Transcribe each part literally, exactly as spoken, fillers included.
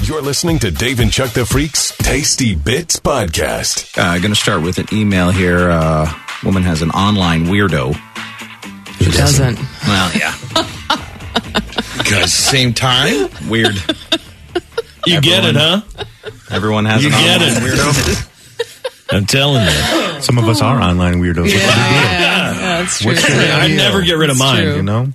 You're listening to Dave and Chuck the Freak's Tasty Bits Podcast. I'm uh, going to start with an email here. Uh, woman has an online weirdo. She doesn't. Well, yeah. Guys, same time? Weird. You everyone, get it, huh? Everyone has you an get online it. weirdo. I'm telling you. Some of us are online weirdos. Yeah, yeah, yeah, that's true. I never get rid of That's mine, true. You know?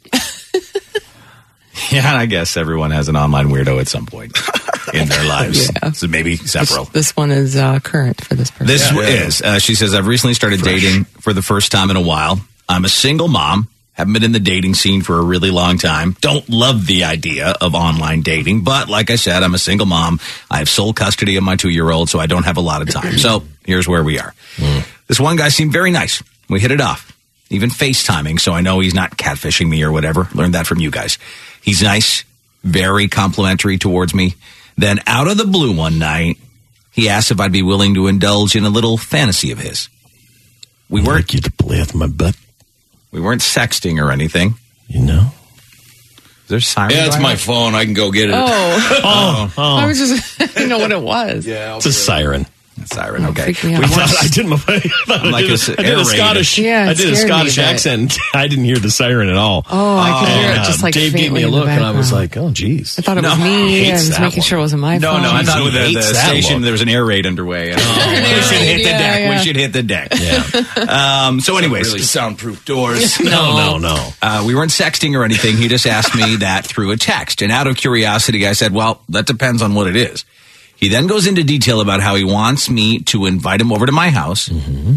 Yeah, I guess everyone has an online weirdo at some point in their lives. Yeah. So maybe several. This, this one is uh, current for this person. This Yeah, yeah. is. Uh, she says, I've recently started Fresh. dating for the first time in a while. I'm a single mom. Haven't been in the dating scene for a really long time. Don't love the idea of online dating. But like I said, I'm a single mom. I have sole custody of my two-year-old, so I don't have a lot of time. So here's where we are. Mm. This one guy seemed very nice. We hit it off. Even FaceTiming, so I know he's not catfishing me or whatever. Learned that from you guys. He's nice, very complimentary towards me. Then out of the blue one night, he asked if I'd be willing to indulge in a little fantasy of his. We I'd weren't like you to play with my butt, we weren't sexting or anything. you know? Is there siren? Yeah, it's going my on? phone. I can go get it. Oh, Oh, oh. I was just, I didn't know what it was. Yeah, It's a siren. Siren, okay. Freaked me out. I thought I did my I, thought I Like did, a s- I did air a raid. Scottish Yeah, it I did a scared me, Scottish but- accent. I didn't hear the siren at all. Oh, I could hear it And, just uh, like Dave gave me faintly a in the look, and I was background. like, "Oh, geez." I thought it was No, me. he I hates was that making one. sure it wasn't my No, phone. no, I He thought with the, the hates that station look. there was an air raid underway. And, Oh, we should hit the yeah, deck. yeah. We should hit the deck. Yeah. Um, so anyways, really soundproof doors. No, no, no. Uh, we weren't sexting or anything. He just asked me that through a text. And out of curiosity, I said, well, that depends on what it is. He then goes into detail about how he wants me to invite him over to my house. Mm-hmm.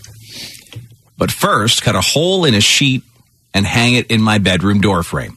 But first, cut a hole in a sheet and hang it in my bedroom door frame.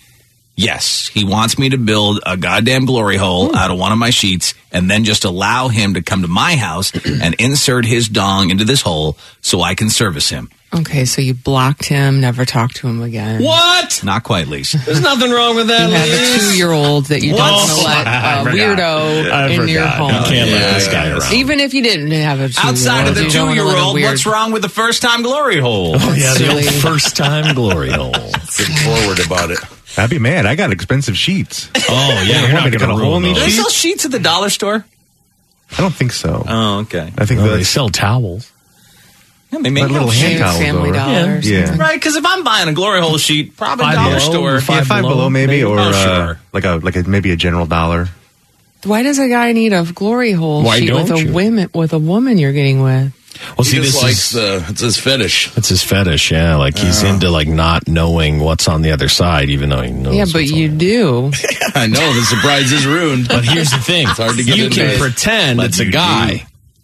Yes, he wants me to build a goddamn glory hole out of one of my sheets and then just allow him to come to my house and insert his dong into this hole so I can service him. Okay, so you blocked him, never talked to him again. What? Not quite, Lise. There's nothing wrong with that. You have a Lise. two-year-old that you don't Whoa. want to let I a forgot. weirdo I in your forgot. home. You can't let Yeah, this guy yeah. around. Even if you didn't have a two-year-old. Outside of the you don't wanna let a two-year-old, weird- what's wrong with the first-time glory hole? Oh, yeah, the old Silly. first-time glory hole. Get forward about it. I'd be mad. I got expensive sheets. Oh, yeah, You you're want me not to going cut a to hole ruin in these Do they those. sheets? sell sheets at the dollar store? I don't think so. Oh, okay. I think No, they that's sell towels. Yeah, they make like little them hand Shave towels, Family though, right? Dollar or Yeah. something. right, because if I'm buying a glory hole sheet, probably Five dollar below, store. five yeah, five below, below, maybe, maybe? or Oh, uh, sure. like a like a maybe a general dollar. Why does a guy need a glory hole Why sheet with don't a you? women with a woman you're getting with? Well, He see, just this likes is the, it's his fetish. that's his fetish. Yeah, like he's into like not knowing what's on the other side, even though he knows. yeah, but what's you on do. I know, the surprise is ruined. But here's the thing: hard to get you into can it. pretend But it's a you guy.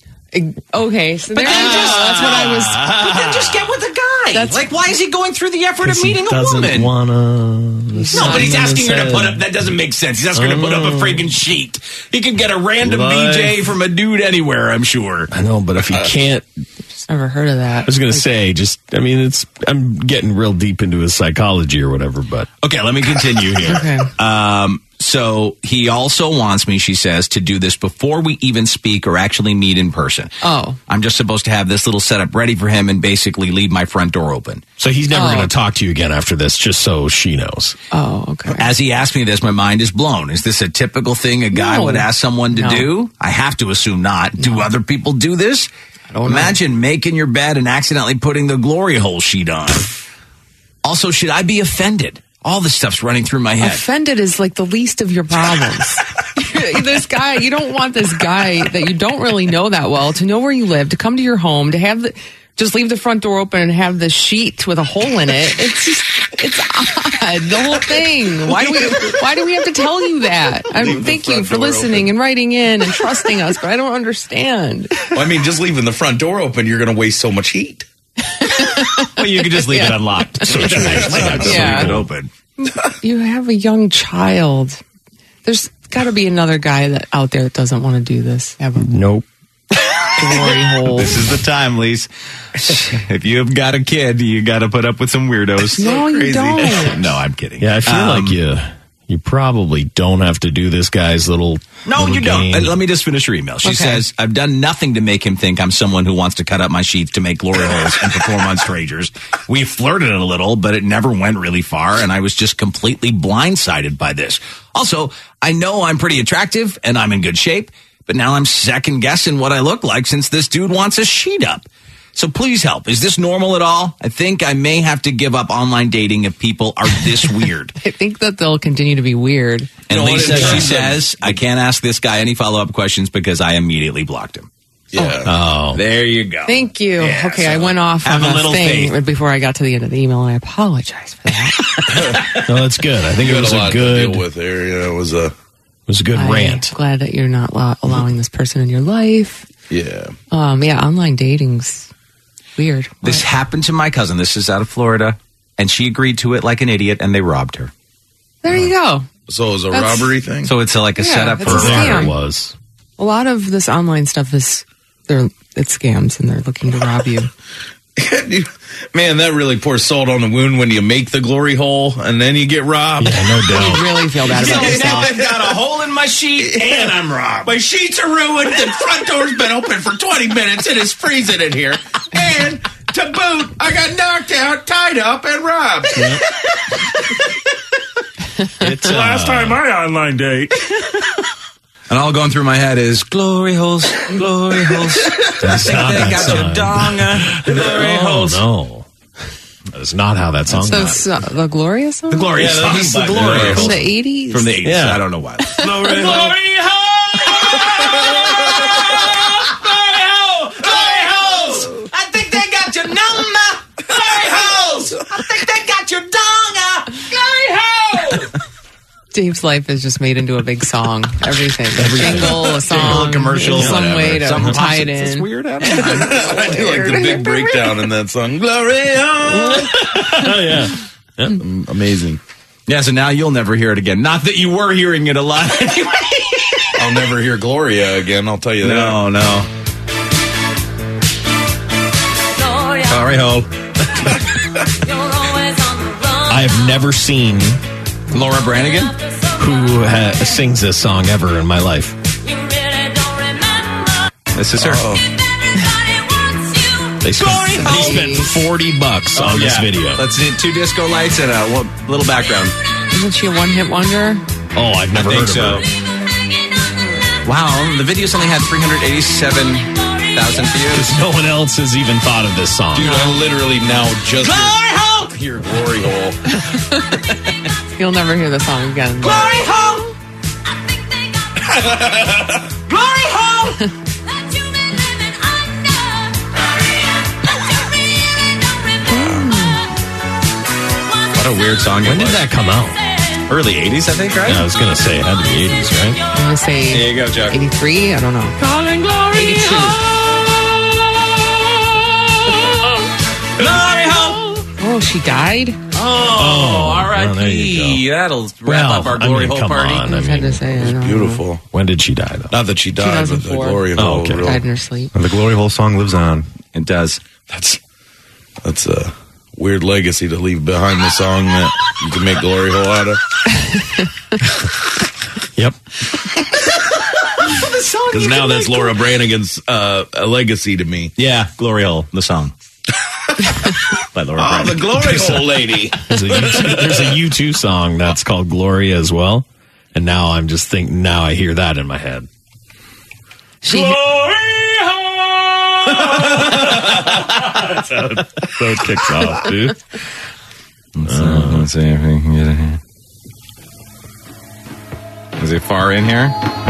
Okay, so there you go. That's what I was. But then just get with the guy. That's- like, why is he going through the effort of He meeting a doesn't woman? wanna. No, but he's asking her to put up. That doesn't make sense. He's asking her to put up a freaking sheet. He could get a random Life. B J from a dude anywhere, I'm sure. I know, but if he can't, Just never heard of that. I was gonna say, just I mean, it's I'm getting real deep into his psychology or whatever, but Okay, let me continue here. Okay. Um, so he also wants me, she says, to do this before we even speak or actually meet in person. Oh. I'm just supposed to have this little setup ready for him and basically leave my front door open. so he's never Oh. gonna talk to you again after this, just so she knows. Oh, okay. As he asked me this, my mind is blown. Is this a typical thing a guy No. would ask someone to No. do? I have to assume not. Do other people do this? don't know. Imagine making your bed and accidentally putting the glory hole sheet on. Also, should I be offended? All this stuff's running through my head. Offended is like the least of your problems. This guy, you don't want this guy that you don't really know that well to know where you live, to come to your home, to have the, just leave the front door open and have the sheet with a hole in it. It's just, it's odd. The whole thing. Why do we, why do we have to tell you that? I Leave the thank you front for door listening open. and writing in and trusting us, but I don't understand. Well, I mean, just leaving the front door open, you're going to waste so much heat. Well, you could just leave it Yeah. unlocked. So it's nice. Yeah. Leave it open. You have a young child. There's got to be another guy that out there that doesn't want to do this. Have a Nope. glory hole. This is the time, Lise. If you have got a kid, you got to put up with some weirdos. No, you don't. No, I'm kidding. Yeah, I feel Um, like you you probably don't have to do this guy's little. No, little you don't. game. Uh, Let me just finish her email. She Okay. says, I've done nothing to make him think I'm someone who wants to cut up my sheets to make glory holes and perform on strangers. We flirted a little, but it never went really far, and I was just completely blindsided by this. Also, I know I'm pretty attractive and I'm in good shape, but now I'm second guessing what I look like since this dude wants a sheet up. So please help. Is this normal at all? I think I may have to give up online dating if people are this weird. I think that they'll continue to be weird. And You know what, Lisa, in she terms of- says, I can't ask this guy any follow-up questions because I immediately blocked him. Yeah. Oh. There you go. Thank you. Yeah, okay, so I went off have on a a little thing faith. before I got to the end of the email, and I apologize for that. No, that's good. I think You it had was a a lot good, to deal with there. Yeah, it was a it was a good I'm rant. glad that you're not lo- allowing this person in your life. yeah. Um, yeah, online dating's weird. This What? happened to my cousin. This is out of Florida. And she agreed to it like an idiot, and they robbed her. There you go. So it was a That's- robbery thing. So it's a, like a Yeah, setup it's for a a scam. There robbery. it was. A lot of this online stuff is they're it's scams, and they're looking to rob you. Man, that really pours salt on the wound when you make the glory hole and then you get robbed. Yeah, no You doubt. really feel bad about yourself. I've got a hole in my sheet, and I'm robbed. My sheets are ruined. The front door's been open for twenty minutes and it's freezing in here. And to boot, I got knocked out, tied up, and robbed. It's, uh, Last time I online date. And all going through my head is glory holes, glory holes. That's not They that got your song. donga, glory Oh, holes. no. That's not how that song So, goes. so the Gloria song The glory Yeah, song. that was the by glory Glory from holes. the eighties. From the eighties. Yeah. I don't know why. Glory I think they got your number. Glory holes. I think they got your donga. Glory holes. Dave's life is just made into a big song. Everything, a jingle, a song, commercial, some whatever. way to Something tie it pops- It's in. weird. I don't know. I do like the big breakdown in that song. Glory Oh, yeah. hole. Amazing. Yeah, so now you'll never hear it again. Not that you were hearing it a lot anyway. I'll never hear Gloria again, I'll tell you that. No, no. Glory hole. I have never seen Laura Branigan? who ha- sings this song ever in my life. This is her. Oh. They spent, they spent forty bucks on this video. Let's do two disco lights and a one- little background. Isn't she a one-hit wonder? Oh, I've never I heard think of so. her. Wow, the video's only had three hundred eighty-seven thousand views. Because no one else has even thought of this song. Dude, I literally now just Glory hole! hear, hear Glory Hole. You'll never hear the song again. Glory hole! Glory hole! What a weird song. When did that come out? Early eighties, I think, right? Yeah, I was going to say it had to be eighties, right? I'm gonna say There you go, Chuck. eighty-three. I don't know. Calling glory eighty-two. Glory hole! Oh, she died. Oh, R I well, there P you That'll wrap Well, up our I glory mean, hole come party. on. I I had to mean, say I don't know. Beautiful. when did she die, though? Not that she died, but the two thousand four. Glory Oh, Hole. okay. real- Died in her sleep. And the glory hole song lives on. It does. That's that's a weird legacy to leave behind the song that you can make Glory Hole out of. Yep. Because now that's Laura Branigan's uh, a legacy to me. Yeah, Glory Hole, the song. By Laura Oh, Branigan. the Glory Hole lady. There's a, U two, there's a U two song that's called Gloria as well. And now I'm just thinking, now I hear that in my head. She That's how it, so it kicks off, dude. Let's, uh, let's see if we can get it here. Is it far in here?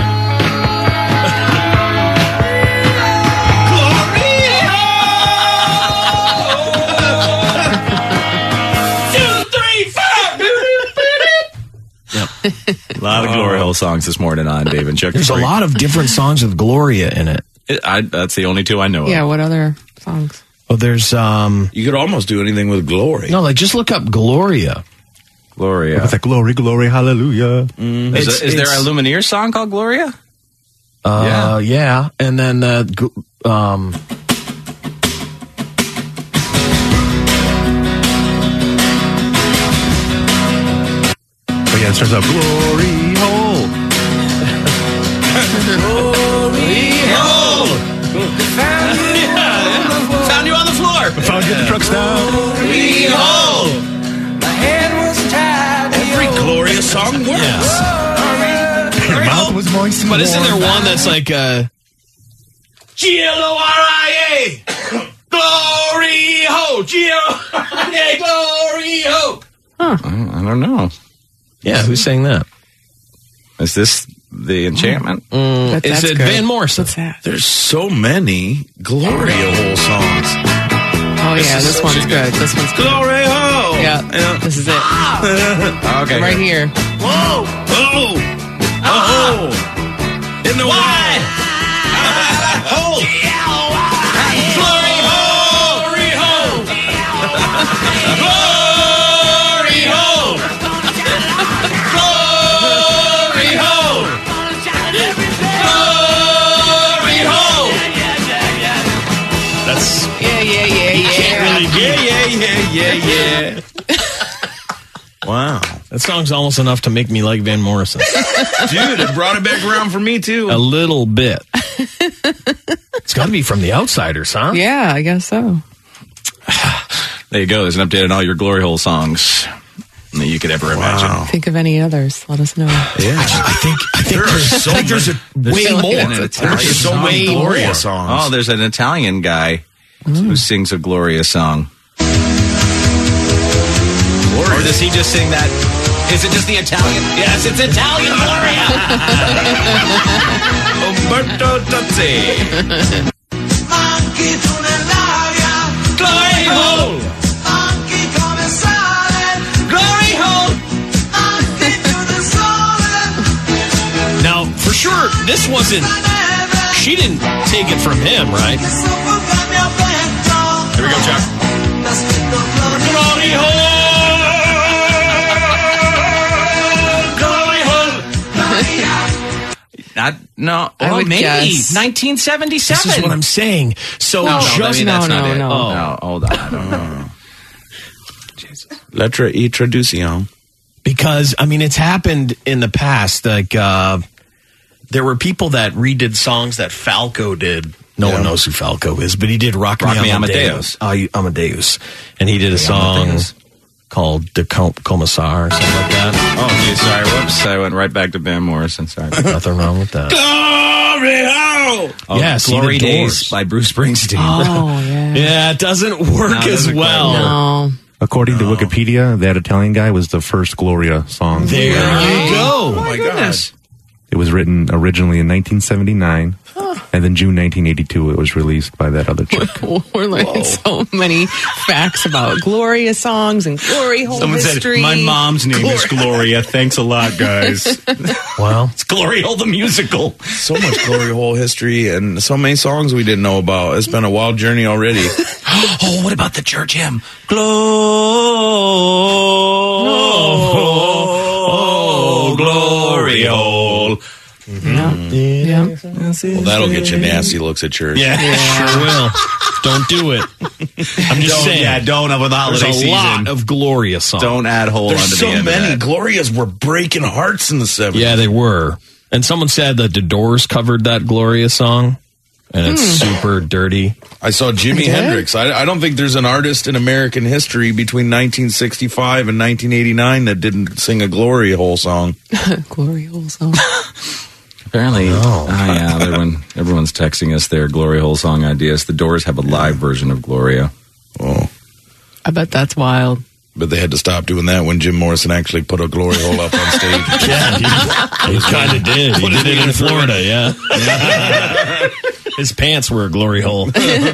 A lot of Glory Hole songs this morning on Dave and Chuck. There's a lot of different songs with Gloria in it. It, I, that's the only two I know yeah. of. What other songs? Oh, there's, um, You could almost do anything with Glory. no, like just look up Gloria. Gloria. It's like glory, glory, Is, hallelujah. It's- is there it's- a Lumineer song called Gloria? Uh, yeah. And then, uh, gl- um, But yeah, it starts out glory hole. Found you on the floor. Found you at the truck stop. Every Gloria song works. was moist and But isn't warm. there one that's like uh, G L O R I A? Glory ho! G L O R I A! Glory ho! I I don't know. Yeah, who sang that? Is this the enchantment? That- Is that's it good. Van Morrison? What's that? There's so many Gloria Hole songs. Oh, yeah, is this such one's a good- good. This one's good. Glory Hole! Yeah, this is it. Okay. Right here. Whoa! Oh! Oh! In the way! Hole! Glory ho! Glory ho! Glory ho! Glory ho! Glory ho! That's Yeah, yeah, yeah, yeah. can't really be. Yeah, yeah, yeah, yeah, yeah. Wow. That song's almost enough to make me like Van Morrison. Dude, it brought it back around for me, too. A little bit. It's got to be from The Outsiders, huh? Yeah, I guess so. There you go. There's an update on all your glory hole songs that you could ever imagine. Think of any others. Let us know. Yeah. I think I think There are there's, so I think there's a way so many. more. An There's Italian so song. many Way Gloria more. songs. Oh, there's an Italian guy who sings a Gloria song. Or does he just sing that? Is it just the Italian? Yes, it's Italian Gloria. Umberto Tozzi. Glory hole. Glory hole. Now, for sure, this wasn't. She didn't take it from him, right? Here we go, Chuck. Glory hole. Glory hole. Not no. I Oh, would maybe guess. nineteen seventy-seven. This is what I'm saying. So No, no, just I mean, that's no, not no, it. no. Oh, no, hold on. I don't know. Letra y traducion. because I mean it's happened in the past. Like uh, there were people that redid songs that Falco did. No Yeah. one knows who Falco is, but he did "Rock, Rock Me Me Amadeus." Amadeus. Uh, Amadeus, and he did a song Amadeus. called "The Com- Commissar" or something like that. Oh, geez, sorry. Whoops. I went right back to Van Morrison. Sorry. Nothing wrong with that. Glory hole! Oh, Yes, Glory The Days Doors. by Bruce Springsteen. Oh, yeah. Yeah, it doesn't work No, it as doesn't quite well. work. No. According to Wikipedia, that Italian guy was the first Gloria song. There you go. Oh my gosh. It was written originally in nineteen seventy-nine, and then June nineteen eighty-two it was released by that other chick. We're learning so many facts about Gloria songs and glory hole Someone history. said, my mom's name is Gloria. Thanks a lot, guys. Well, It's Glory Hole the musical. So much Glory Hole history and so many songs we didn't know about. It's been a wild journey already. Oh, what about the church hymn? Glory, oh, glory hole. Yeah. Well, that'll get you nasty looks at church. Yeah. sure will. Don't do it. I'm just Don't, saying. yeah, don't over the There's holiday a season. lot of Gloria songs. Don't add hole There's onto so the end many. of that. Glorias were breaking hearts in the seventies. Yeah, they were. And someone said that the Doors covered that Gloria song, and it's super dirty. I saw Jimi did? Hendrix. I, I don't think there's an artist in American history between nineteen sixty-five and nineteen eighty-nine that didn't sing a Glory Hole song. Glory hole song. Apparently, oh, yeah, everyone, everyone's texting us their Glory Hole song ideas. The Doors have a live version of Gloria. Oh, I bet that's wild. but they had to stop doing that when Jim Morrison actually put a Glory Hole up on stage. Yeah, he, he kind of did. He did it in Florida, yeah. His pants were a glory hole.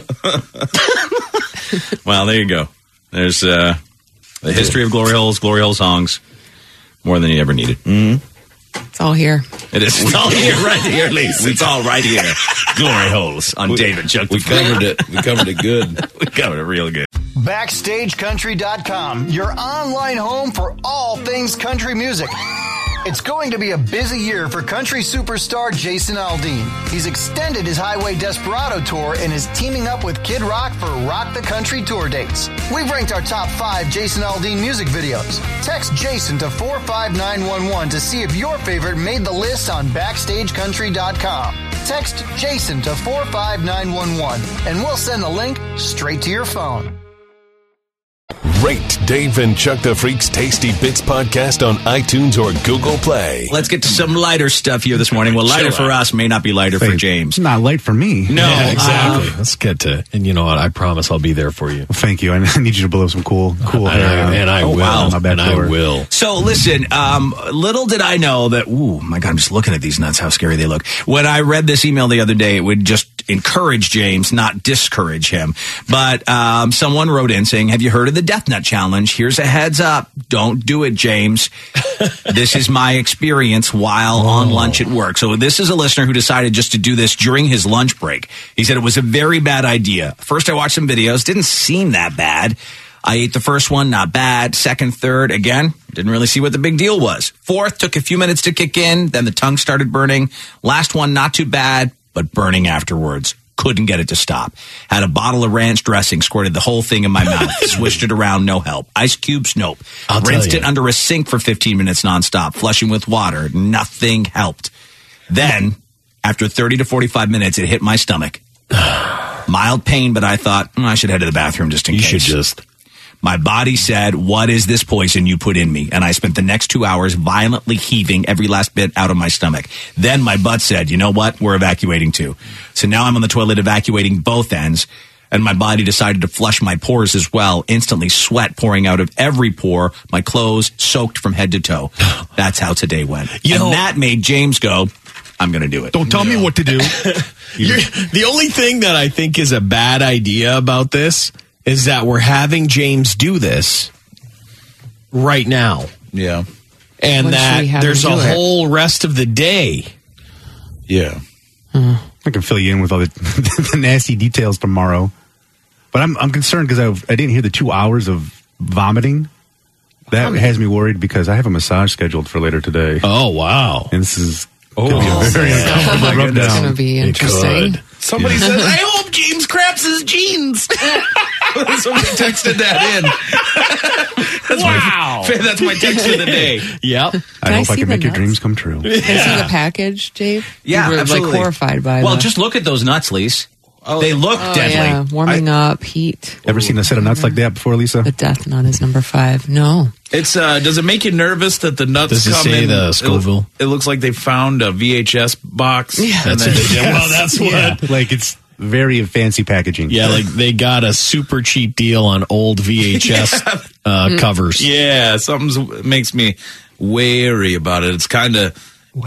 Well, there you go. There's uh, the history of Glory Holes, Glory Hole songs, more than you ever needed. It's all here. It is. It's all here, right here, Lisa. It's all right here. Glory Holes on David Chuck. We covered it. We covered it good. We covered it real good. Backstage Country dot com, your online home for all things country music. It's going to be a busy year for country superstar Jason Aldean. He's extended his Highway Desperado tour and is teaming up with Kid Rock for Rock the Country tour dates. We've ranked our top five Jason Aldean music videos. Text Jason to four five nine one one to see if your favorite made the list on Backstage Country dot com. Text Jason to four five nine one one and we'll send the link straight to your phone. Rate Dave and Chuck the Freak's Tasty Bits podcast on iTunes or Google Play. Let's get to some lighter stuff here this morning. Well, lighter for us may not be lighter for James. It's not light for me. No, Yeah, exactly. uh, Let's get to, and you know what? I promise I'll be there for you. Well, thank you. I need you to blow some cool, cool And hair. I, and I Oh, will. wow. My back And I door. will. So listen, um, little did I know that, ooh, my God, I'm just looking at these nuts, how scary they look. When I read this email the other day, it would just encourage James, not discourage him. But um, someone wrote in saying, have you heard of the Death Nut Challenge? Here's a heads up. Don't do it, James. This is my experience while on lunch at work. So this is a listener who decided just to do this during his lunch break. He said it was a very bad idea. First, I watched some videos. Didn't seem that bad. I ate the first one, not bad. Second, third, again, didn't really see what the big deal was. Fourth, took a few minutes to kick in. Then the tongue started burning. Last one, not too bad, but burning afterwards. Couldn't get it to stop. Had a bottle of ranch dressing, squirted the whole thing in my mouth, swished it around, no help. Ice cubes, nope. I'll tell Rinsed you. it under a sink for fifteen minutes nonstop, flushing with water. Nothing helped. Then, after thirty to forty-five minutes, it hit my stomach. Mild pain, but I thought, mm, I should head to the bathroom just in You case. should just. My body said, what is this poison you put in me? And I spent the next two hours violently heaving every last bit out of my stomach. Then my butt said, you know what? We're evacuating too. So now I'm on the toilet evacuating both ends. And my body decided to flush my pores as well. Instantly sweat pouring out of every pore. My clothes soaked from head to toe. That's how today went. You and know- that made James go, I'm going to do it. Don't tell me what to do. You're, the only thing that I think is a bad idea about this is that we're having James do this right now. Yeah. And When should that we have there's him a do it? whole rest of the day. Yeah. I can fill you in with all the, the nasty details tomorrow. But I'm I'm concerned because I I didn't hear the two hours of vomiting. That has me worried because I have a massage scheduled for later today, Oh, wow. and this is going to be a very uncomfortable It's going rundown. to be It interesting. could. Somebody says, I hope James craps his jeans. Somebody texted that in. That's Wow. My, that's my text of the day. Yep. I Can I hope I see can the make your nuts? dreams come true. Can I see the package, Dave? Yeah, you were absolutely. like horrified by Well, the, just look at those nuts, Lise. They look oh, deadly. yeah, warming up, heat. Ever seen a set of nuts like that before, Lisa? The death nut is number five. No. It's uh, does it make you nervous that the nuts Does it come say in? the it- Scoville? It, looks like they found a V H S box. Yeah, That's what they did. Well, that's what. Yeah, like it's very fancy packaging. Yeah, like they got a super cheap deal on old V H S uh, covers. Yeah, something makes me wary about it. It's kind of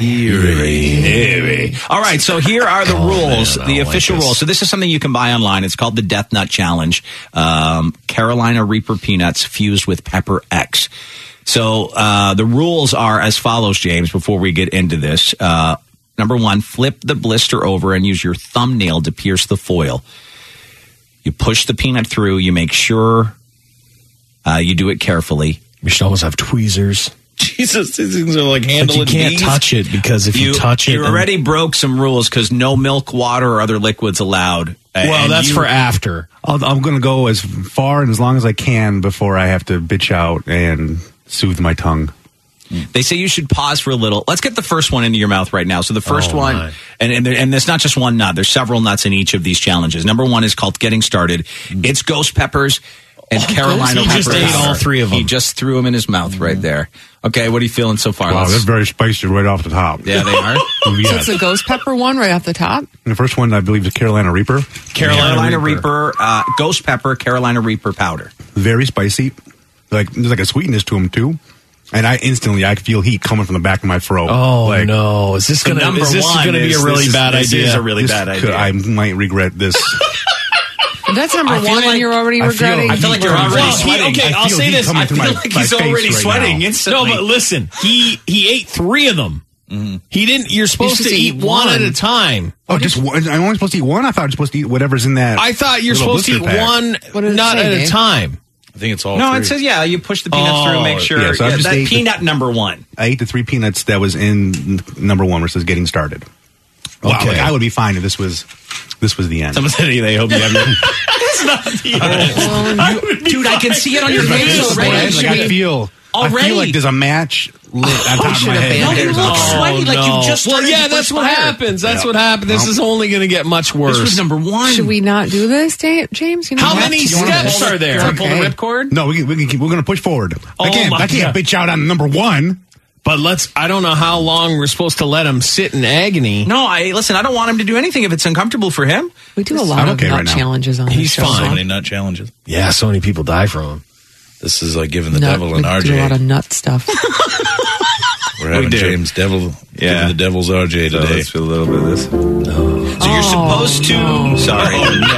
eerie. All right, so here are the Oh, rules, man, I the don't official like this. rules. So this is something you can buy online. It's called the Death Nut Challenge. Um, Carolina Reaper peanuts fused with Pepper X. So uh, the rules are as follows, James, before we get into this. Uh, number one, flip the blister over and use your thumbnail to pierce the foil. You push the peanut through. You make sure uh, you do it carefully. We should always have tweezers. Jesus, these things are like But handling you can't bees. touch it because if you, touch it, you then- already broke some rules because no milk, water, or other liquids allowed. well, And that's you- for after. I'll, I'm going to go as far and as long as I can before I have to bitch out and soothe my tongue. They say you should pause for a little. Let's get the first one into your mouth right now. So the first Oh, one, my. and and, there, and there's not just one nut. There's several nuts in each of these challenges. Number one is called Getting Started. It's ghost peppers and Carolina He just pepper ate powder. all three of them. He just threw them in his mouth right there. Okay, what are you feeling so far? Wow, Let's- they're very spicy right off the top. yeah, they are. So Yeah. it's a ghost pepper one right off the top? The first one, I believe, is Carolina Reaper. Carolina, Carolina Reaper, uh, ghost pepper, Carolina Reaper powder. Very spicy. Like there's like a sweetness to them too. And I instantly I feel heat coming from the back of my throat. Oh like, no! Is this So gonna? number Is this one gonna be is- a really this is- bad this idea? is a really this bad could- idea. I might regret this. That's number I feel one, like- and you're already I feel- regretting. I feel like you're already Well, he- sweating. okay, I I'll feel say heat this. coming I through feel my- like my he's face already right sweating now. instantly. No, but listen, he he ate three of them. He didn't. You're supposed supposed to to eat eat one at one. a time. Oh, just one. I'm only supposed to eat one. I thought I was supposed to eat whatever's in that. I thought you're little supposed to eat blister pack. one What did it nut say, at a Dave? time. I think it's all No, three. it says, yeah, you push the peanut Oh, through, make sure. yeah, so I yeah, just that ate the- peanut number one. I ate the three peanuts that was in n- number one, where it says "Getting Started." Wow, Okay. like I would be fine if this was this was the end. Someone said they hope you have your. It's not the end. Well, Dude, I can see it on your face So already. then Like, should I we- feel Already? I feel like there's a match lit on top of my head. No, you look sweaty like you just Well, started yeah, to that's what perspire. happens. That's Yeah. what happens. This Well, is only going to get much worse. This was number one. Should we not do this, Da- James? You know, How you have many to do steps this. are there? It's Want to pull the okay. ripcord? No, we can, we can keep, we're going to push forward. Oh I can't, my I can't God. bitch out on number one. But let's, I don't know how long we're supposed to let him sit in agony. No, I listen. I don't want him to do anything if it's uncomfortable for him. We do a lot I'm of okay nut right now. challenges on He's this show. fine. So many nut challenges. Yeah, so many people die from him. This is like giving the Nut, devil we an do R a lot J. of nut stuff. We're having do. James Devil Yeah. giving the devil's R J today. a little bit of this. So you're supposed to. no. Sorry.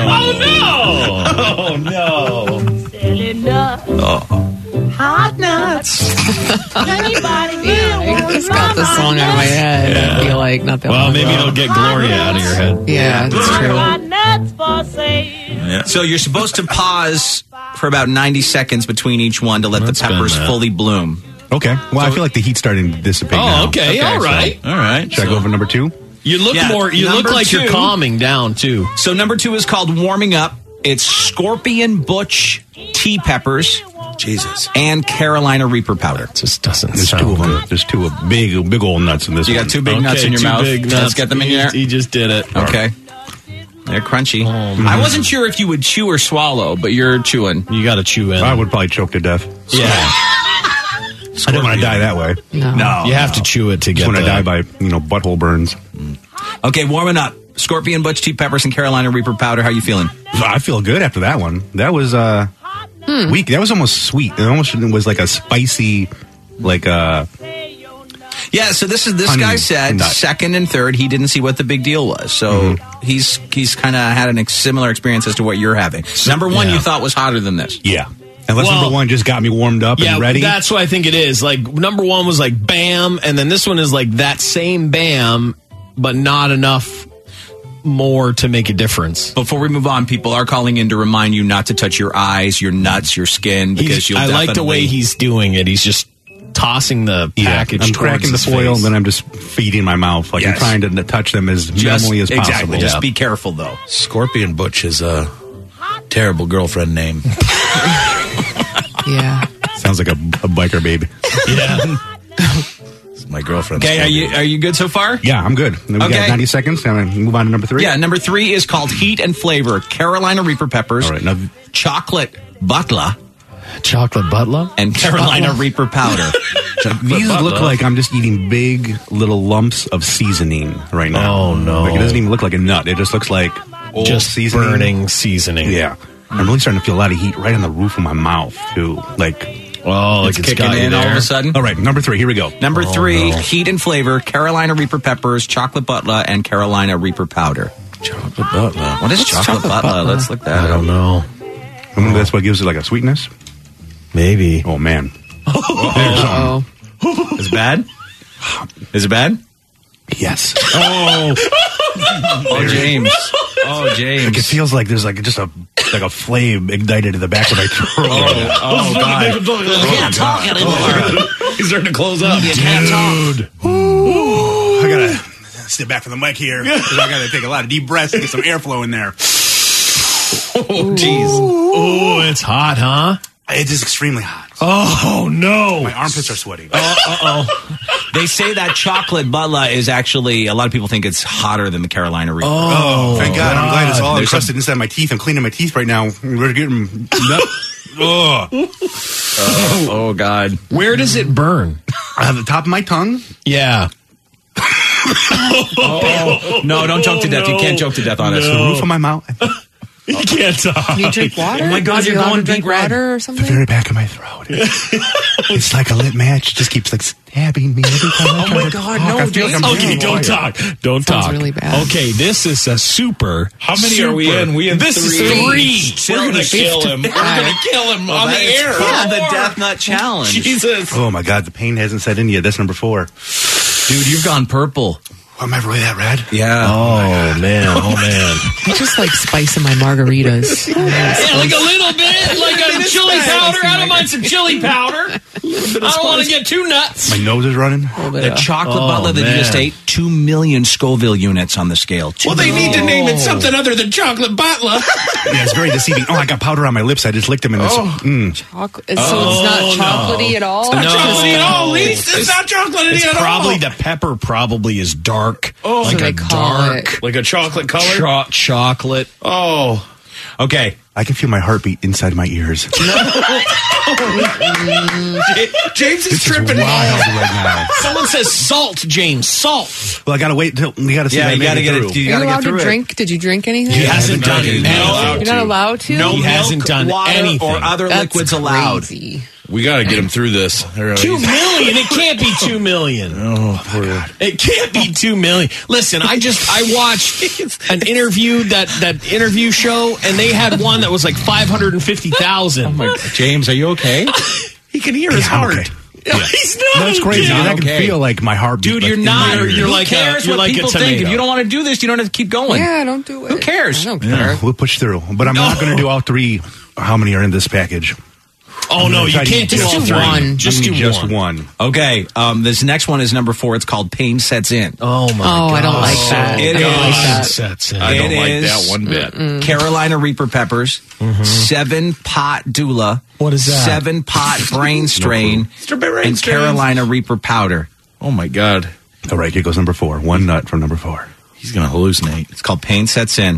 Oh no! Silly nuts. Hot nuts. Anybody here I want just got this song out of my head. I feel like not that Well, long maybe ago. it'll get Gloria out of your head. Yeah, that's true. hot nuts for sale? So you're supposed to pause for about ninety seconds between each one to let Let's the peppers spin that. fully bloom. Okay. Well, I feel like the heat's starting to dissipate now. Oh, okay. Okay, All so- right. All right. Should I go for number two? You look Yeah, more, you look number like you're two. calming down, too. So number two is called warming up. It's Scorpion Butch tea peppers Jesus. and Carolina Reaper powder. Just doesn't There's sound two of them. good. There's two of big, big old nuts in this You one. got two big nuts Okay, in your two mouth. big Let's nuts. get them in He- there. He just did it. Okay. They're crunchy. Oh, I wasn't sure if you would chew or swallow, but you're chewing. You got to chew in. I would probably choke to death. Yeah. I don't want to die that way. No. No. You have to chew it to Just get when I the- die by, you know, butthole burns. Okay, warming up. Scorpion Butch tea peppers and Carolina Reaper powder. How you feeling? I feel good after that one. That was uh weak. That was almost sweet. It almost was like a spicy, like uh Yeah, so this is this Honey guy said nut. second and third he didn't see what the big deal was. So he's he's kind of had an ex- similar experience as to what you're having. Number one yeah. you thought was hotter than this. yeah. Unless Well- number one just got me warmed up Yeah, and ready. that's what I think it is. Like, number one was like bam, and then this one is like that same bam, but not enough more to make a difference. Before we move on, people are calling in to remind you not to touch your eyes, your nuts, your skin because He's- you'll I like the definitely- way he's doing it. He's just tossing the yeah, package I'm towards cracking the his foil, face. and then I'm just feeding my mouth. Like Yes. I'm trying to n- touch them as just, minimally as possible. exactly. Just Yeah. be careful though. Scorpion Butch is a terrible girlfriend name. Yeah. Sounds like a, a biker baby. Yeah. It's my girlfriend. Okay, are you are you good so far? Yeah, I'm good. Then we Okay. got ninety seconds. Now we move on to number three. Yeah, number three is called Heat and Flavor. Carolina Reaper peppers, All right. Now, chocolate butler, Chocolate butler? and Carolina Reaper powder. these look like I'm just eating big little lumps of seasoning right now. Oh, no. Like it doesn't even look like a nut. It just looks like old Just seasoning. burning seasoning. Yeah. I'm really starting to feel a lot of heat right on the roof of my mouth too. Like, Oh, like It's it's kicking got you in all of there. a sudden. all right, number three. Here we go. Number Oh, three, no. Heat and Flavor, Carolina Reaper peppers, chocolate butler, and Carolina Reaper powder. Chocolate butler. What is chocolate, butler? Let's look that I up. don't know. I wonder if that's what gives it like a sweetness. Maybe. Oh man. Oh. Is it bad? Is it bad? Yes. Oh, James. Oh, Like it James. feels like there's like just a like a flame ignited in the back of my throat. Oh, God. You can't talk anymore. He's starting to close up. You can't talk. I gotta sit back from the mic here because I gotta take a lot of deep breaths and get some airflow in there. Oh, jeez. Oh, it's hot, huh? It is extremely hot. Oh, no. My armpits are sweating. They say that chocolate butler is actually, a lot of people think it's hotter than the Carolina Reaper. Oh, thank God! I'm glad it's all There's encrusted inside my teeth. I'm cleaning my teeth right now. We're getting nut. Ugh. Oh, God. Where does it burn? I have the top of my tongue. Yeah. Oh, no, don't choke to death. You can't choke to death on us. The roof of my mouth. You can't talk. Can you drink water? Oh my God, Is he you're allowed going to drink big red. water or The something? very back of my throat. It's like a lit match. It just keeps like stabbing me every time. I Oh try my to God, talk. no, I feel like I'm James. Okay, being don't wired. talk. Don't Sounds talk. really bad. Okay, this is a super. How many are we super- in? We in This is three. three. We're gonna kill him. We're gonna kill him on the air. Called the Death Nut Challenge. Jesus. Oh my God, the pain hasn't set in yet. That's number four. Dude, you've gone purple. Am I really that red? Yeah. Oh, man. Oh, man. I just like spice in my margaritas. Yeah, like a little bit, like a chili powder. I don't mind some chili powder. I don't want to get too nuts. My nose is running. The chocolate Oh, butler that you man. just ate, two million Scoville units on the scale. Two Well, they need to name Oh. it something other than chocolate butler. Yeah, it's very deceiving. Oh, I got powder on my lips. I just licked them in this. Oh. Mm. Chocolate. So it's not Oh, no. chocolatey at all? Not No. chocolatey at all, Lise. It's not chocolatey It's at probably all. the pepper probably is dark. Oh, like So a they call dark it- like a chocolate color. cho- chocolate. Oh, Okay. I can feel my heartbeat inside my ears. James is This is tripping. wild right now. Someone says salt, James. Salt. Well, I gotta wait until we gotta see. Yeah, if I you make gotta it get through. it. You Are you gotta allowed get to through it. drink? Did you drink anything? He hasn't No, done he's not anything. allowed You're not allowed to? No He milk, hasn't done water, anything. or other That's liquids allowed. crazy. We got to get him through this. Two million? It can't be two million. Oh, poor. It can't be two million. Listen, I just I watched an interview that that interview show, and they had one that was like five hundred and fifty thousand. Oh James, are you okay? He can hear his Yeah, I'm heart. okay. He's not. That's crazy. okay. I can okay. feel like my heartbeat. Dude, like, you're in my not. ears. You're Who like a- cares you're what like a people think? tomato. If you don't want to do this, you don't have to keep going. Yeah, don't do it. Who cares? I don't care. We'll push through, but I'm not going to do all three. How many are in this package? Oh no, you Try to can't do just all do three. one. Just do just one. one. Okay. Um, this next one is number four. It's called Pain Sets In. Oh my Oh, god. I don't like that. It I don't like is. that. Sets in. I don't It like is- that one bit. Carolina Reaper peppers, seven pot doula. What is that? Seven pot brain strain, Brain and strain. Carolina Reaper powder. Oh my God, All right, here goes number four. One nut from number four. he's gonna hallucinate. It's called Pain Sets In.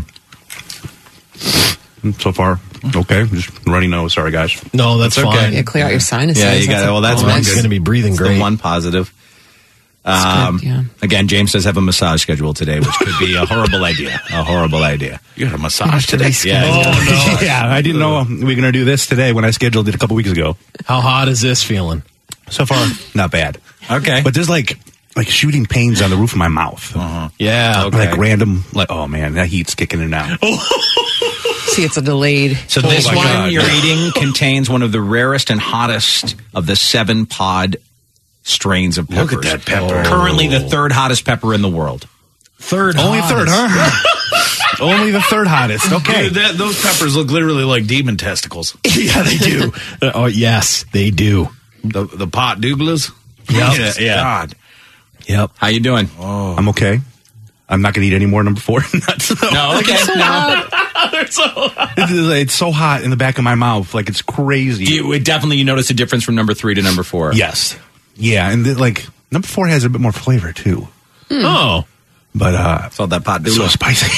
So far, okay. Just runny nose. Sorry, guys. No, that's It's okay. fine. Yeah, clear out your sinuses. Yeah, you got it. a Well, that's Oh, one he's good. going to be breathing It's the great. one positive. That's Um, good, yeah. Again, James does have a massage schedule today, which could be a horrible idea. A horrible idea. You got a massage today? Yeah. Oh, no. yeah, I didn't know we were going to do this today when I scheduled it a couple weeks ago. How hot is this feeling? So far, not bad. Okay. But there's like like shooting pains on the roof of my mouth. Yeah. Okay. Like random, like, oh man, that heat's kicking in now. See, it's a delayed. So this my one God. you're eating contains one of the rarest and hottest of the seven pod strains of peppers. Look at that pepper. Currently the third hottest pepper in the world. Third Only hottest. third, huh? Only the third hottest. Okay. Dude, that, those peppers look literally like demon testicles. Yeah, they do. Uh, oh, yes, they do. The the pot douglas. Yep. Yeah, Yeah. God. Yep. How you doing? I'm okay. I'm not going to eat any more number four nuts. No, okay. No. It's, it's so hot in the back of my mouth. Like, it's crazy. You it definitely you notice a difference from number three to number four. Yes. Yeah, and the, like, number four has a bit more flavor, too. Oh. But, uh, It's all that pot so doula. spicy.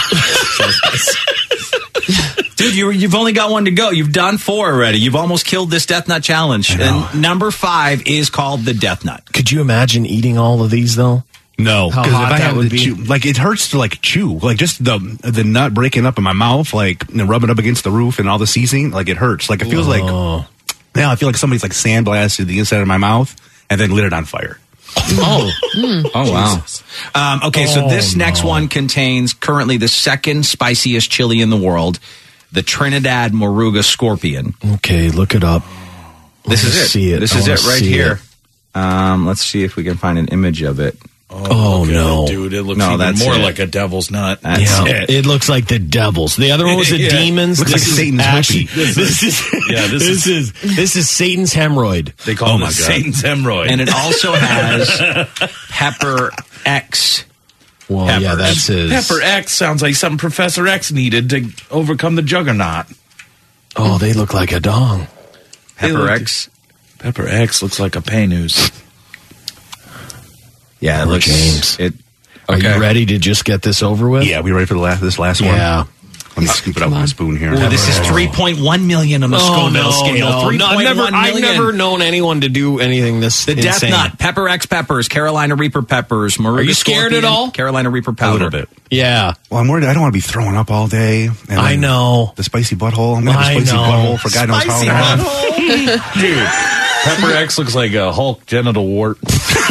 Dude, you, you've only got one to go. You've done four already. You've almost killed this Death Nut Challenge. I know. And number five is called the Death Nut. Could you imagine eating all of these, though? No, How because if hot I that have would to be? chew, like it hurts to like chew, like just the the nut breaking up in my mouth, like and rubbing up against the roof and all the seasoning, like it hurts. Like it feels like Oh. now I feel like somebody's like sandblasted the inside of my mouth and then lit it on fire. Oh, oh wow. Um, okay, so Oh, this next no. one contains currently the second spiciest chili in the world, the Trinidad Moruga Scorpion. Okay, look it up. This Wanna is it. see it. This I is wanna it right see here. Um, let's see if we can find an image of it. Oh, look at no. it, dude, it looks No, even that's more it. like a devil's nut. That's Yeah, it. it looks like the devils. The other one was the Yeah. demons. Looks this like is Satan's actually, whippy. this is Yeah, this this is this is Satan's hemorrhoid. They call Oh it my God. Satan's hemorrhoid. And it also has Pepper X. Well, Peppers. yeah, that's his. Pepper X sounds like something Professor X needed to overcome the juggernaut. Oh, they look like a dong. Pepper look- X. Pepper X looks like a painus. Yeah, it Poor looks. James. It. Are Okay. you ready to just get this over with? Yeah, we ready for the last this last Yeah. one? Let me scoop it out with a spoon here. Ooh, this is three point one million on the Oh, Scoville no, scale. no, no. I've never, 3.1 I've million. never known anyone to do anything this The Death insane. Nut, Pepper X peppers, Carolina Reaper peppers, Moruga Are you scared at Scorpion, all? Carolina Reaper a powder. little bit. Yeah. Well, I'm worried. I don't want to be throwing up all day. And I then know. the spicy butthole. I'm gonna have I a spicy know. butthole for God knows how Spicy long. butthole. Dude, Pepper X looks like a Hulk genital wart.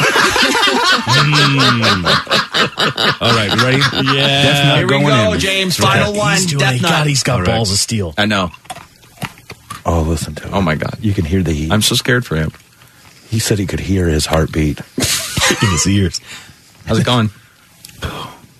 All right, you ready? Yeah. Death Nut Here we going go, in. James. Final one. He's doing Death it. Nut. God, he's got All right. balls of steel. I know. Oh, listen to him. Oh my God. You can hear the heat. I'm so scared for him. He said he could hear his heartbeat. In his ears. How's it going?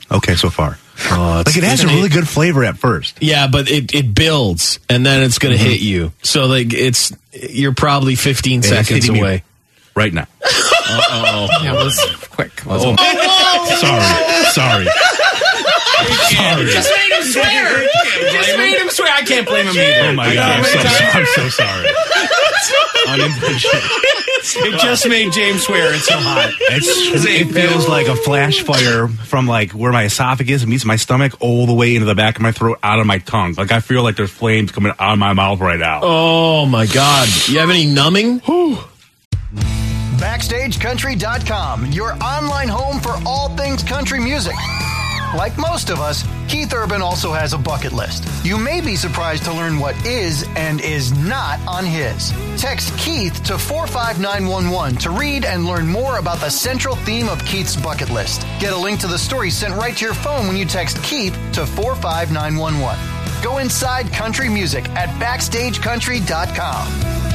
Okay, so far. Oh, it's, Like, it has a really good flavor at first. Yeah, but it, it builds, and then it's going to Mm-hmm. hit you. So, like, it's you're probably fifteen Yeah, it's seconds hitting me away. Right now. Uh-oh. That was quick. Oh. Sorry. Sorry. Sorry. Just made him swear. Just made him swear. I can't blame him either. Oh, my God. I'm so, I'm so sorry. Unintentional. It just made James swear. It's so hot. It's, it feels like a flash fire from like where my esophagus meets my stomach all the way into the back of my throat, out of my tongue. Like I feel like there's flames coming out of my mouth right now. Oh, my God. You have any numbing? Backstage Country dot com, your online home for all things country music. Like most of us, Keith Urban also has a bucket list. You may be surprised to learn what is and is not on his. Text Keith to four five nine one one to read and learn more about the central theme of Keith's bucket list. Get a link to the story sent right to your phone when you text Keith to four five nine one one. Go inside country music at Backstage Country dot com.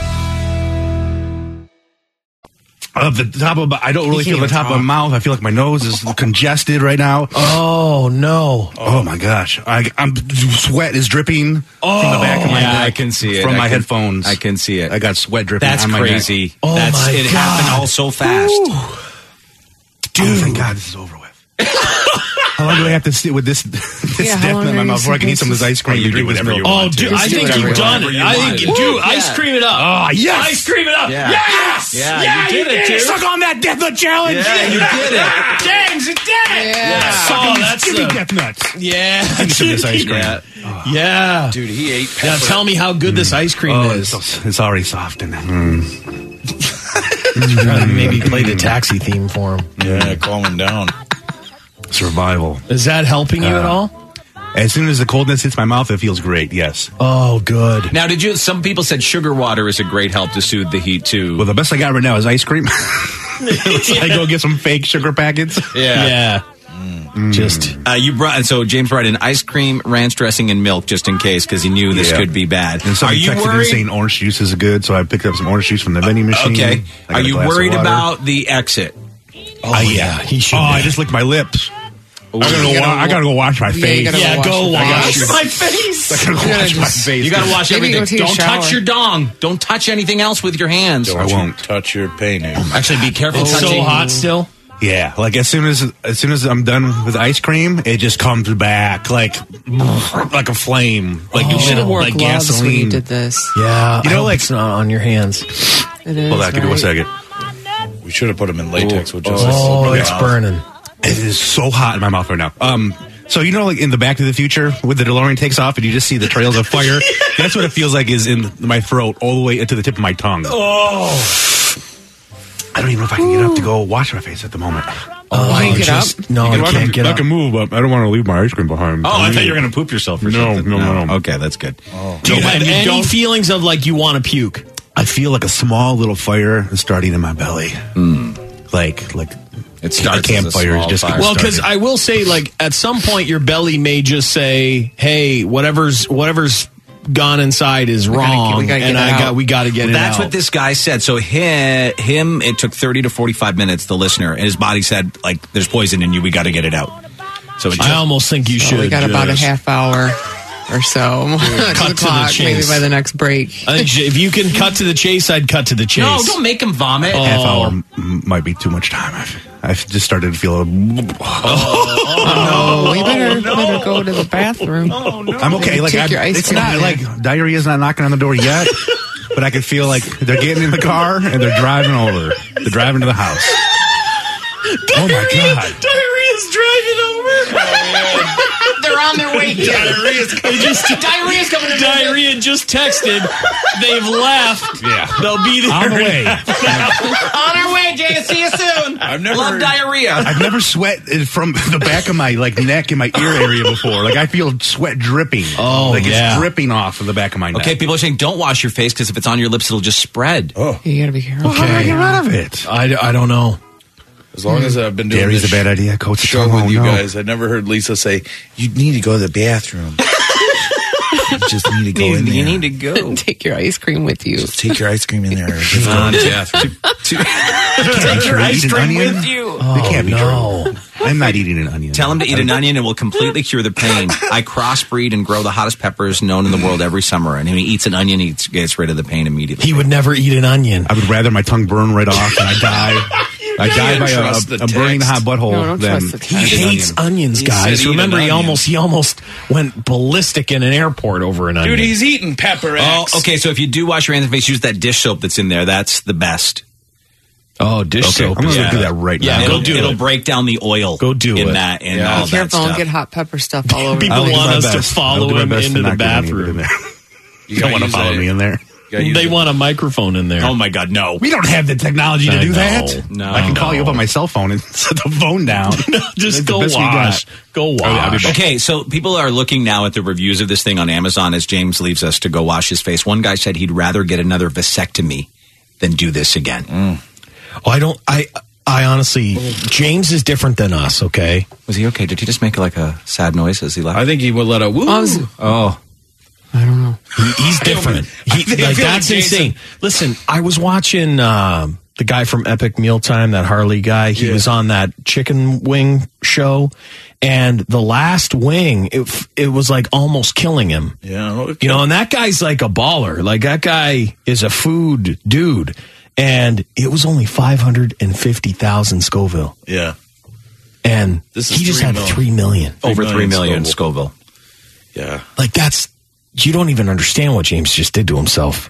Uh, the top of my, I don't really feel the top of my mouth. I feel like my nose is congested right now. Oh, no. Oh, my gosh. I, I'm sweat is dripping Oh, from the back of my yeah, neck. I can see it. From I my can- headphones. I can see it. I got sweat dripping That's on my crazy. neck. Oh, That's my it God. happened all so fast. Dude. Oh, thank God this is over with. How long do I have to sit with this, this Yeah, how death long in my are you mouth before I can eat some of this ice cream you and do drink this whatever you milk? Oh, want dude, to. I Just think do you've whatever done you it. want. I think, You dude, want. ice Yeah. cream it up. Oh, yes! Ice cream it up. Yeah. Yes! Yeah, yeah, you did it, dude. Suck on that death nut challenge! Yeah, you did it. James, it did it. Yeah. Oh, that's Give me the- death nuts. Yeah. Some of this ice cream. Yeah. Yeah. Dude, he ate Now pepper. tell me how good this ice cream Oh, is. it's, it's already soft and mm. Uh, maybe play the taxi theme for him. Yeah, calm him down. survival. Is that helping you Uh, at all? As soon as the coldness hits my mouth, it feels great. Yes. Oh, good. Now, did you? Some people said sugar water is a great help to soothe the heat too. Well, the best I got right now is ice cream. So I go get some fake sugar packets. Yeah. Mm. Just Uh, you brought, and so James brought in ice cream, ranch dressing, and milk just in case because he knew this Yeah. could be bad. And Are somebody you texted in worried? saying orange juice is good, so I picked up some orange juice from the vending machine. Okay. I got Are a you glass of worried water. about the exit? Oh, yeah. he should. Oh, I just licked my lips. I gotta, go You gotta wa- I gotta go wash my Yeah, face. you gotta yeah, wash go your wash face. my face. I gotta go You gotta wash my just- face. You got to wash Maybe go everything. take a Don't touch shower. your dong. Don't touch anything else with your hands. I won't. Touch your pain. Actually, be careful It's touching. so hot still. Yeah, like as soon as as soon as I'm done with ice cream, it just comes back like like a flame, like You should have wore like gloves when you gasoline. did this. Yeah, You I know, hope like- it's not on your hands. It is. Hold on, give me one right? second. We should have put him in latex with just. Oh, it's burning. It is so hot in my mouth right now. Um, so you know, like in the Back to the Future, when the DeLorean takes off and you just see the trails of fire. That's what it feels like is in my throat, all the way into the tip of my tongue. Oh, I don't even know if I can get up to go wash my face at the moment. oh, you I get just, up? No, I I can't get I up. can move, but I don't want to leave my ice cream behind. Oh, I thought you were going to poop yourself or No, something. no, no, no. Okay, that's good. Do you No, have and you any don't- feelings of like you want to puke? I feel like a small little fire is starting in my belly. Like, like It starts a as a campfire small is just fire. getting Well, because started. I will say, like at some point, your belly may just say, "Hey, whatever's whatever's gone inside is gotta- wrong," we gotta get and it I out. got we got to get it That's out. what this guy said. So him, him, it took thirty to forty-five minutes, the listener, and his body said, like, there's poison in you. We got to get it out. So it I just, almost think you So should. we got about a just- half hour or so. cut to to the the clock, chase. maybe by the next break. I think if you can cut to the chase, I'd cut to the chase. no, don't make him vomit. Oh. half hour m- might be too much time. I've, I've just started to feel. A, Oh, we better, better go to the bathroom. I'm okay. Like Take I, your ice it's cream not there. like diarrhea's not knocking on the door yet, but I can feel like they're getting in the car and they're driving over. They're driving to the house. Oh my god! Diarrhea's driving over. They're on their way here. Diarrhea's They just Diarrhea's coming to Diarrhea just texted. They've left. Yeah, They'll be there on the way. On our way, Jay. See you soon. I've never Love heard- diarrhea. I've never sweat from the back of my like neck and my ear area before. Like I feel sweat dripping. Oh, like yeah. it's dripping off of the back of my neck. Okay, people are saying don't wash your face because if it's on your lips, it'll just spread. Oh, You gotta be careful. How do I get rid of it? I, I don't know. as long as I've been doing Dairy's a this bad idea. Coach the show tongue. with Oh, you no. guys, I never heard Lisa say you need to go to the bathroom. You just need to go You, in there. you need to go. Take your ice cream with you. Just take your ice cream in there. Just go to the bathroom. Take your ice Eat an cream onion? with you. Oh, it can't be no. true. I'm not eating an onion. Tell him to eat an onion. It will completely cure the pain. I crossbreed and grow the hottest peppers known in the world every summer. And when he eats an onion, he gets rid of the pain immediately. He would never eat an onion. I would rather my tongue burn right off and I die. I die by trust a, the a burning text. hot butthole. No, don't than trust the He text. an hates onion. onions, He guys. said eat Remember, an he onion. almost he almost went ballistic in an airport over an onion. Dude, he's eating Pepper Oh, X. okay. So if you do wash your hands and face, use that dish soap that's in there. That's the best. Oh, dish Okay, soap. I'm gonna yeah. do that right Yeah, now. go it'll, do it'll it. break down the oil. Go do in it. that and Yeah. all Be that careful, don't stuff. get hot pepper stuff all over. People I'll do want my us to best. follow I'll do my him best to into the not get any of it bathroom. in there. You You don't gotta want to use follow a- me in there. you gotta use They a- want a microphone in there. Oh my God, no! We don't have the technology to I do know. that. No, I can call no. you up on my cell phone and set the phone down. Just That's the go best we got. wash. Go wash. I'll be back. Okay, so people are looking now at the reviews of this thing on Amazon as James leaves us to go wash his face. One guy said he'd rather get another vasectomy than do this again. Oh, I don't. I. I honestly, James is different than us. Okay. Was he okay? Did he just make like a sad noise as he left? I think he would let a woo. I was- oh, I don't know. He, he's different. He, feel- I like feel that's like Jason- insane. Listen, I was watching um, the guy from Epic Mealtime, that Harley guy. He Yeah. was on that chicken wing show, and the last wing, it f- it was like almost killing him. Yeah, okay. You know, and that guy's like a baller. Like that guy is a food dude, and it was only five hundred and fifty thousand Scoville, Yeah. and This is he just three had million. three million. over million three million Scoville. Scoville. Yeah. Like that's you don't even understand what James just did to himself.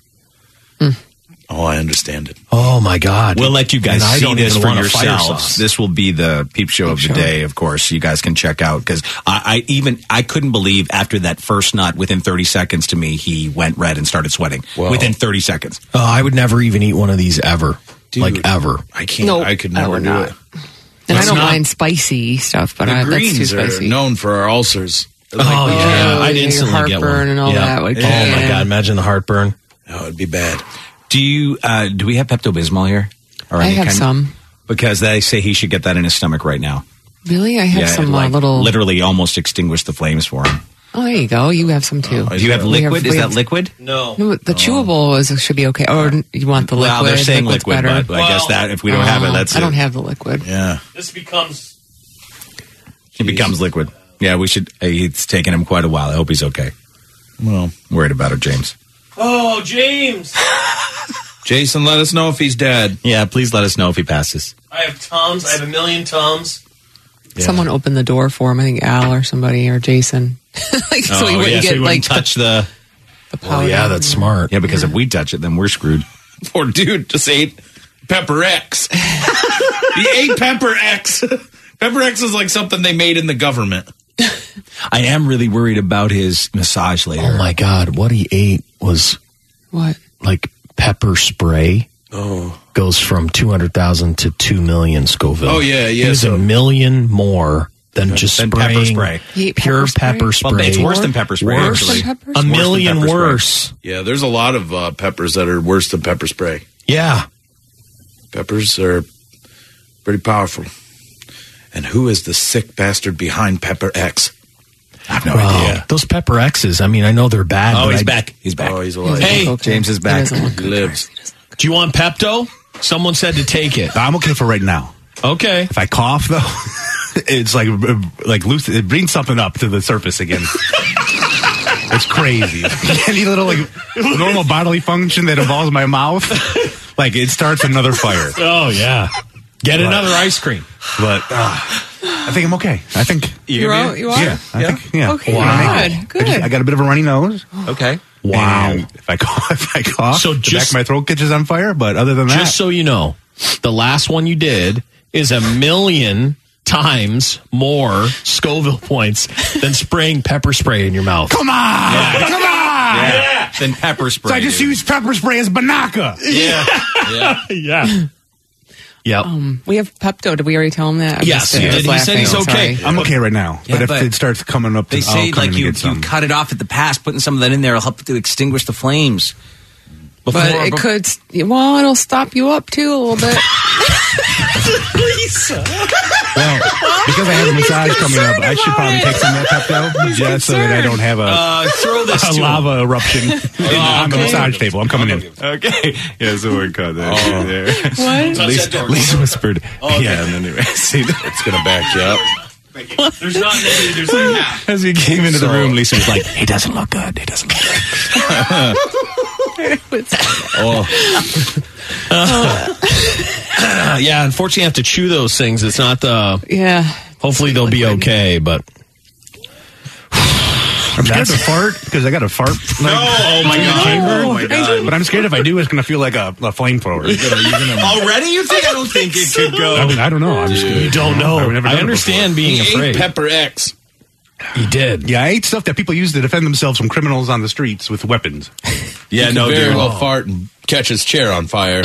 Oh, I understand it. Oh my God! We'll let you guys And I see don't this even for want a fire yourselves. sauce. This will be the peep show of the show. day, of course. You guys can check out because I, I even I couldn't believe after that first nut, within thirty seconds to me, he went red and started sweating. Wow. Within thirty seconds. Oh, I would never even eat one of these ever. Dude. Like ever. I can't. No, I could I never would do not. it. And It's I don't not- mind spicy stuff, but The I, that's too greens are spicy. known for our ulcers. Oh, yeah, I'd your instantly get one. heartburn and all Yeah. that would Oh kick my in. God! Imagine the heartburn. Oh, it'd be bad. Do you uh, do we have Pepto Bismol here? Or I any have kind- some. because they say he should get that in his stomach right now. Really? I have yeah, some it, like, uh, little. literally almost extinguished the flames for him. Oh, there you go. You have some too. Do you have We have- liquid? we Is that have- liquid? No. No, the chewable is should be okay. Or you want the liquid? Well, they're saying Liquid's liquid, better. but I guess Well, that if we don't have it, Oh, that's I don't it. have the liquid. Yeah. This becomes. It becomes liquid. Yeah, we should. uh, It's taken him quite a while. I hope he's okay. Well, Worried about it, James. Oh, James! Jason, let us know if he's dead. Yeah, please let us know if he passes. I have Tums. I have a million Tums. Someone opened the door for him. I think Al or somebody or Jason. like, so he Oh, wouldn't yeah, get so he like wouldn't touch the. the Oh, powder. yeah, that's smart. Yeah, because if we touch it, then we're screwed. Poor dude just ate Pepper X. He ate Pepper X. Pepper X is like something they made in the government. I am really worried about his massage later. Oh my God! What he ate was What? like pepper spray. Oh. Goes from two hundred thousand to two million Scoville. Oh, yeah, yeah, It was so- a million more than just Than spraying pepper spray. He ate pure pepper pepper spray? spray. Well, it's worse than pepper spray. Worse actually. than pepper A spray? million Worse than pepper worse. Yeah, there's a lot of uh, peppers that are worse than pepper spray. Yeah. Peppers are pretty powerful. And who is the sick bastard behind Pepper X? I have no Wow. idea. Those Pepper X's, I mean, I know they're bad. Oh, but he's I- back. He's back. Oh, he's alive. Hey, Okay. James is back. He doesn't look He good. lives. Do you want Pepto? Someone said to take it. I'm okay for right now. Okay. If I cough, though, it's like like loose. It brings something up to the surface again. It's crazy. Any little like normal bodily function that involves my mouth, like it starts another fire. Oh, yeah. Get But- another ice cream. But uh, I think I'm okay. I think You're all, you are? yeah. I think yeah. Okay, I good, I, good. just- I got a bit of a runny nose. Okay. Wow. And if I cough, if I cough, So the back just- of my throat catches on fire. But other than that, Just so you know, the last one you did is a million times more Scoville points than spraying pepper spray in your mouth. come on, come on. Yeah. Then pepper spray. So I just dude. used pepper spray as Banaka. Yeah. Yeah. Yeah. Yep. Um, we have Pepto. Did we already tell him that? I Yes, missed it. he I was did. He said laughing. he's I'm okay. sorry. I'm okay right now. Yeah, but if but it starts coming up, They I'll say come like in you, and get you some. cut it off at the pass, putting some of that in there will help to extinguish the flames. Before, But it bef- could, well, it'll stop you up too a little bit. Well, Because I have a massage coming up, I should probably take some of that Pepto just so that I don't have a, Uh, throw this a to lava eruption on the okay. massage table. I'm coming in. Okay. Yeah, so we're cut there. Oh. there. What? Lisa, Lisa whispered. Oh, okay. Yeah, and then anyway, see, It's going to back you up. There's not any. There's like half. as we came into the So- room, Lisa was like, "He doesn't look good. He doesn't look good." Oh, Uh, yeah, unfortunately, I have to chew those things. It's not the. Yeah. Hopefully, they'll be okay, but. I'm scared to fart because I got a fart. Like, oh my God. Oh my God. But I'm scared if I do, it's going to feel like a, a flamethrower. Already, you think? I don't think it could go. I mean, I don't know. I'm just You don't know. I've never I done it understand being he afraid. ate Pepper X. He did. Yeah, I ate stuff that people use to defend themselves from criminals on the streets with weapons. Yeah, He no, could very dude. well fart and catch his chair on fire.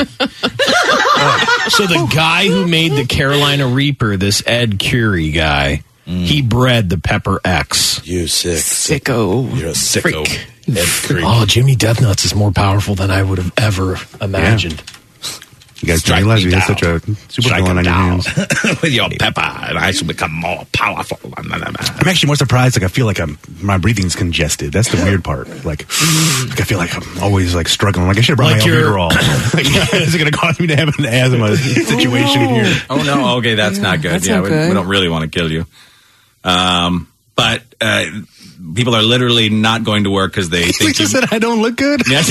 So the guy who made the Carolina Reaper, this Ed Curie guy, Mm. he bred the Pepper X. You sick. Sicko. You're a sicko. Freak. Ed Creek. Oh, Jimmy Death Nuts is more powerful than I would have ever imagined. You guys Strike realize me you have down. such a super Strike villain on him your down. hands. With your pepper, and I shall become more powerful. I'm actually more surprised. Like I feel like I'm my breathing's congested. That's the weird part. Like, like I feel like I'm always like struggling. Like I should have brought Like my you're- albuterol. Like, is it going to cause me to have an asthma situation Oh, no. here? Oh no! Okay, that's Yeah, not good. that's yeah, not we, good. we don't really want to kill you. Um, but uh, people are literally not going to work because they think Lisa you. said I don't look good. Yes.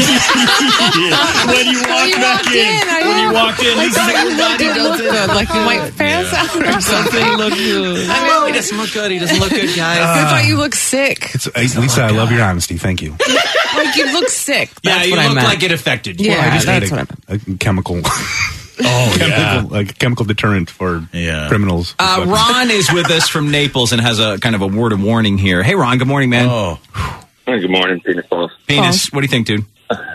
When you walk You back walked in, in, I when you know. walked in, I Lisa's thought like, you looked, didn't look good. Like you might pass out or something. look good. I know. He doesn't look good. He doesn't look good, guys. I thought you looked sick. It's, uh, Lisa, I love your honesty. Thank you. Like you look sick. yeah, That's you what I look meant. like it affected you. Yeah, I just that's ate what I a, meant. a chemical. oh, chemical, yeah. like a chemical deterrent for Yeah. criminals. Uh, Ron is with us from Naples and has a kind of a word of warning here. Hey, Ron. Good morning, man. Oh, Hey, good morning, Penis Balls. Penis. What do you think, dude?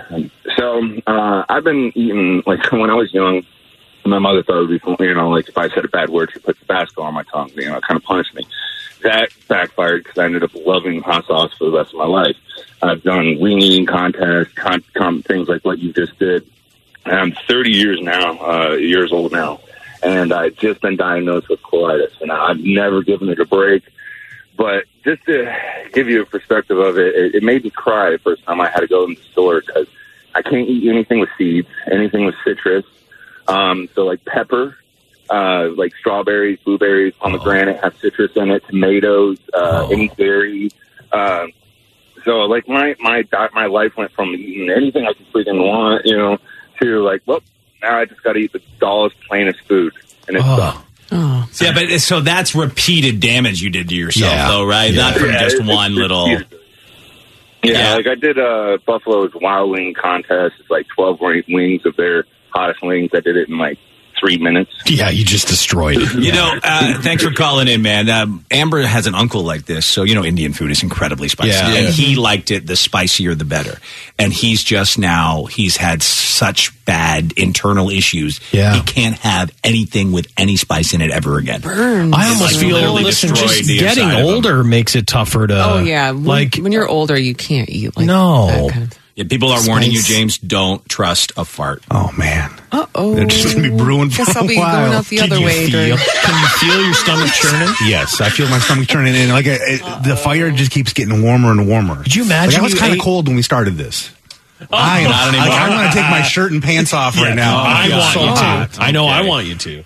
So, uh, I've been eating, like, when I was young, my mother thought it would be fun, you know, like, if I said a bad word, she put Tabasco on my tongue, you know, kind of punished me. That backfired because I ended up loving hot sauce for the rest of my life. I've done wing eating contests, con- con- things like what you just did. And I'm thirty years now, uh, years old now, and I've just been diagnosed with colitis, and I've never given it a break. But just to give you a perspective of it, it, it made me cry the first time I had to go in the store because I can't eat anything with seeds, anything with citrus. Um, so like pepper, uh, like strawberries, blueberries, pomegranate have citrus in it, tomatoes, uh, any berry. Uh, so like my, my, di- my life went from eating anything I could freaking want, you know, to like, well, now I just got to eat the dullest, plainest food. And it Oh. sucks. Oh. Yeah, but it's- so that's repeated damage you did to yourself, Yeah. though, right? Yeah. Not from Yeah, just it's- one it's little. huge. Yeah, Yeah. like I did uh, Buffalo's Wild Wing contest. It's like twelve wings of their hottest wings. I did it in like three minutes. Yeah, you just destroyed it. You know, uh, thanks for calling in, man. Um, Amber has an uncle like this, so you know Indian food is incredibly spicy, Yeah. and Yeah. he liked it. The spicier, the better. And he's just now he's had such bad internal issues. Yeah. He can't have anything with any spice in it ever again. Burns. I almost like feel, literally listen, destroyed just the getting inside of them. older makes it tougher to. Oh yeah. When, Like, when you're older, you can't eat like No. that kind of. Yeah, people are warning you, Spice. James. Don't trust a fart. Oh man, Uh oh. they're just gonna be brewing for Guess I'll a be while. going out the Can other you way. feel, during- can you feel your stomach churning? Yes, I feel my stomach turning, and like it, it, the fire just keeps getting warmer and warmer. Could you imagine Like, I was you kind of ate- cold when we started this. I am. not Like, anymore. I want to take my shirt and pants off right now. I I'm want so you to. hot. I know I Okay. want you to.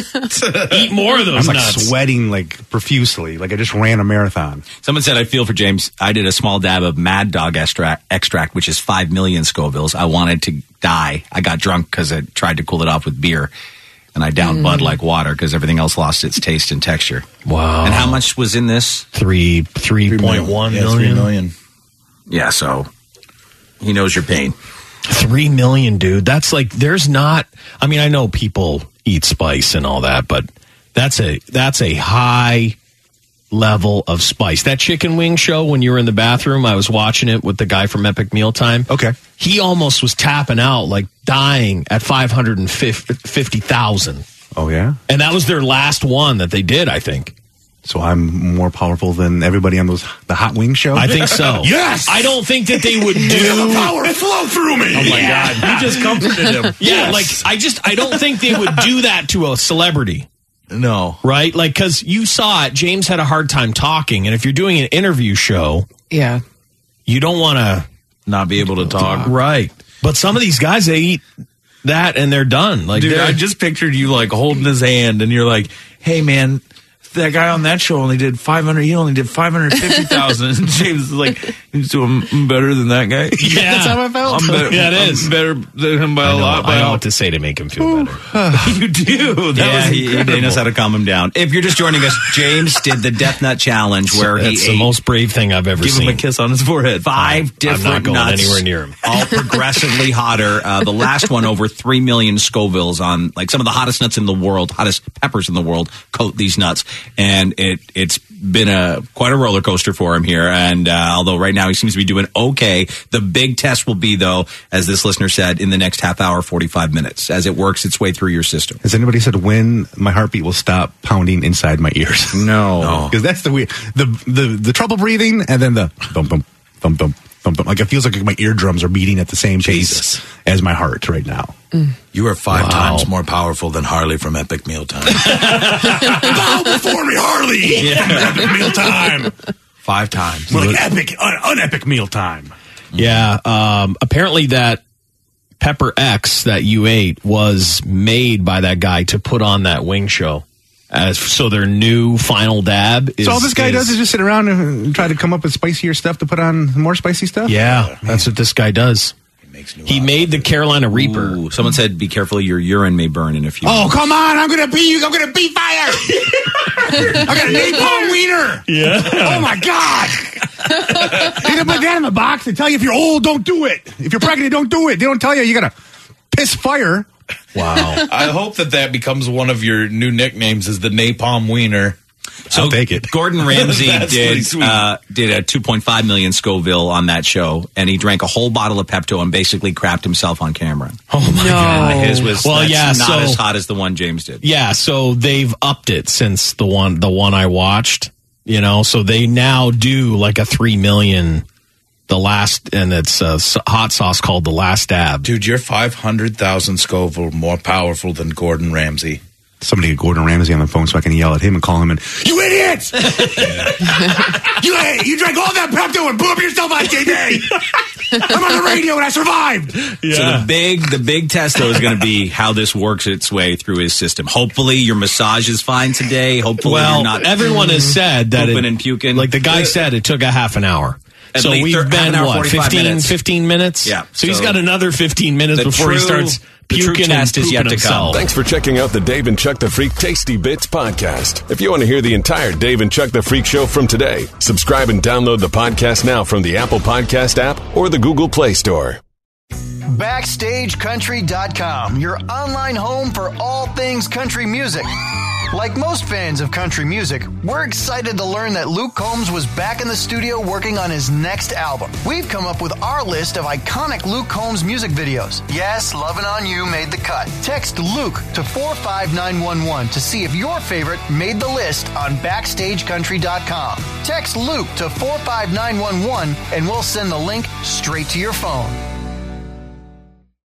Eat more of those I'm like nuts. sweating like profusely, like I just ran a marathon. Someone said, I feel for James. I did a small dab of Mad Dog extract, extract which is five million Scovilles. I wanted to die. I got drunk because I tried to cool it off with beer. And I downed Bud like water because everything else lost its taste and texture. Wow. And how much was in this? Three, three point one Yeah, million. three million. Yeah, so he knows your pain. Three million, dude. That's like, there's not, I mean, I know people eat spice and all that, but that's a, that's a high level of spice. That chicken wing show, when you were in the bathroom, I was watching it with the guy from Epic Mealtime. Okay. He almost was tapping out, like dying at five hundred fifty thousand. Oh yeah. And that was their last one that they did, I think. So I'm more powerful than everybody on those the hot wing show. I think so. Yes! I don't think that they would do. Power flow through me. Oh my God. You just comforted him. Yeah, like I just I don't think they would do that to a celebrity. No. Right? Like, because you saw it, James had a hard time talking. And if you're doing an interview show, Yeah. you don't want to. Not be able to talk. Right. But some of these guys, they eat that and they're done. Like, Dude, they're- I just pictured you like holding his hand and you're like, hey, man, that guy on that show only did five hundred. He only did five hundred fifty thousand. And James is like, he's doing better than that guy. Yeah. That's how I felt. I'm better, Yeah, it I'm is. better than him by I a know, lot. By I know a- what to say to make him feel better. you do. That yeah, was he, he incredible. knows how to calm him down. If you're just joining us, James did the Death Nut Challenge where he That's the ate most brave thing I've ever Give seen. him a kiss on his forehead. five I'm different not going nuts, anywhere near him. all progressively hotter. Uh, the last one over three million Scovilles on like some of the hottest nuts in the world, hottest peppers in the world coat these nuts, and it it's been a quite a roller coaster for him here. And uh, although right now he seems to be doing okay, the big test will be though, as this listener said, in the next half hour, forty-five minutes, as it works its way through your system. Has anybody said when my heartbeat will stop pounding inside my ears? No, Because that's the weird, the, the the trouble breathing, and then the thump thump thump thump thump thump. Like it feels like my eardrums are beating at the same Jesus. pace as my heart right now. You are five Wow. times more powerful than Harley from Epic Mealtime. Bow before me, Harley. Epic meal time. Five times. More like epic, un- unepic meal time. Yeah. Um, apparently that Pepper X that you ate was made by that guy to put on that wing show. As, so their new final dab is... So all this guy is- does is just sit around and try to come up with spicier stuff to put on more spicy stuff. Yeah, that's what this guy does. He made the Carolina Reaper. Ooh, someone said, "Be careful, your urine may burn in a few." Oh minutes. come on! I'm gonna be I'm gonna be fire. I got a napalm wiener. Yeah. Oh my god! They don't put that in the box. They tell you if you're old, don't do it. If you're pregnant, don't do it. They don't tell you you gotta piss fire. Wow. I hope that that becomes one of your new nicknames is the Napalm Wiener. So I'll take it. Gordon Ramsay That's pretty did sweet. uh, did a two point five million Scoville on that show, and he drank a whole bottle of Pepto and basically crapped himself on camera. Oh, my No. God. His was Well, that's yeah, not so- as hot as the one James did. Yeah, so they've upped it since the one the one I watched, you know, so they now do like a three million, the last, and it's a s- hot sauce called The Last Dab. Dude, you're five hundred thousand Scoville more powerful than Gordon Ramsay. Somebody get Gordon Ramsay on the phone so I can yell at him and call him and you idiots! you you drank all that Pepto and blew up yourself on T V. I'm on the radio and I survived. So the big the big test though is going to be how this works its way through his system. Hopefully your massage is fine today. Hopefully Well, you're not everyone has said that pooping it, and puking. like the guy said, it took a half an hour. At So least we've thir- half been, an hour, what, forty-five fifteen, minutes. fifteen minutes? Yeah, So, he's so got another fifteen minutes the before he true- starts the true puking test and is yet pooping to come. himself. Thanks for checking out the Dave and Chuck the Freak Tasty Bits podcast. If you want to hear the entire Dave and Chuck the Freak show from today, subscribe and download the podcast now from the Apple Podcast app or the Google Play Store. Backstage Country dot com, your online home for all things country music. Like most fans of country music, we're excited to learn that Luke Combs was back in the studio working on his next album. We've come up with our list of iconic Luke Combs music videos. Yes, Lovin' On You made the cut. Text Luke to four five nine one one to see if your favorite made the list on Backstage Country dot com. Text Luke to four five nine one one and we'll send the link straight to your phone.